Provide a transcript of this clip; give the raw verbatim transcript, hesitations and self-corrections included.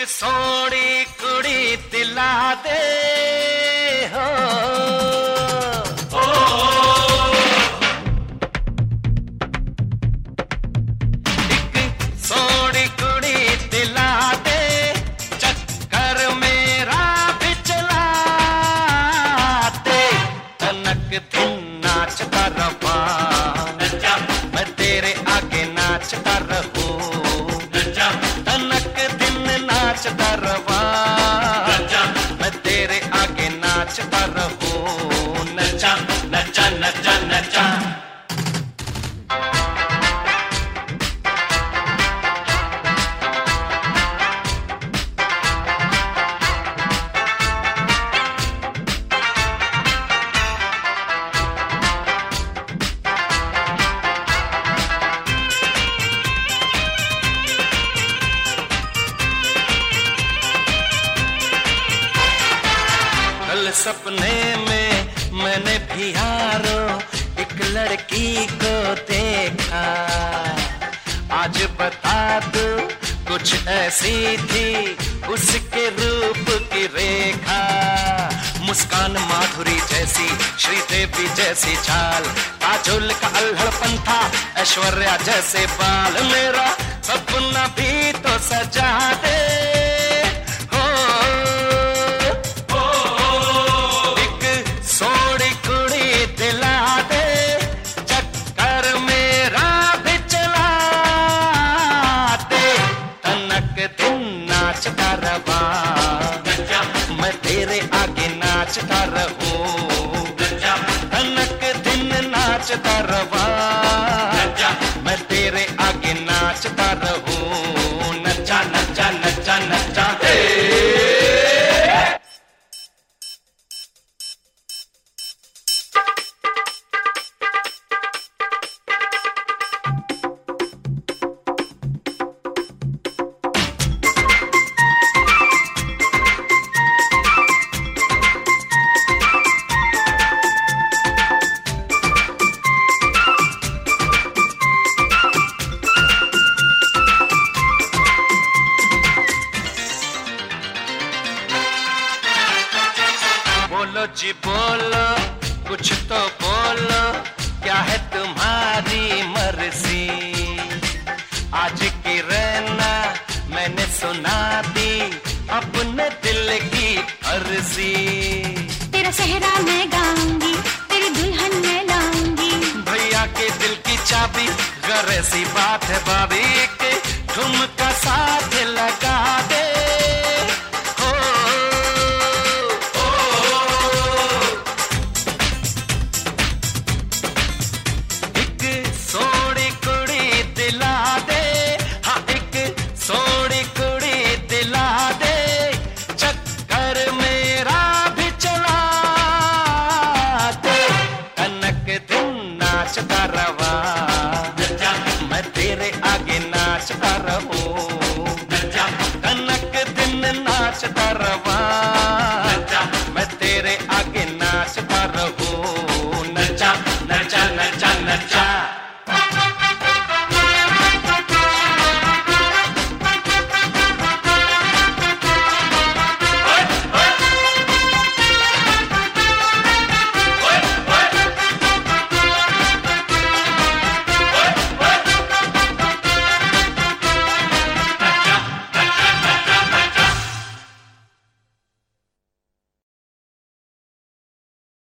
सोड़ी कुड़ी दिला दे हो, एक सोड़ी कुड़ी दिला दे, चक्कर मेरा भी चला दे। तनक दिन नाचता रवा, मैं तेरे आगे नाचता रहूं, तनक दिन नाचता रवा, मैं तेरे आगे नाचता रहूं। नचा नचा नचा नचा सपने में मैंने भी यारो एक लड़की को देखा, आज बता दो कुछ ऐसी थी उसके रूप की रेखा। मुस्कान माधुरी जैसी, श्रीदेवी जैसी चाल, काजोल का अल्हड़पन था, ऐश्वर्या जैसे बाल। मेरा सपना भी तो सजा दे, नाचता रवा, मैं तेरे आगे नाचता रहूं, तनक दिन नाचता रवा, मैं तेरे आगे नाचता रहूं। नचा नचा नचा नचा बोलो जी बोलो, कुछ तो बोलो, क्या है तुम्हारी मर्जी। आज की रहना मैंने सुना दी, अपने दिल की अर्जी। तेरा सेहरा मैं गाऊंगी, तेरी दुल्हन मैं लाऊंगी, भैया के दिल की चाबी, गरे सी बात है भाभी के ठुमका साथ लगा दे। नाचता रवा, मैं तेरे आगे नाचता रहूं, तनक दिन नाचता रवा, मैं तेरे आगे नाचता रहूं। नचा नचा नचा नचा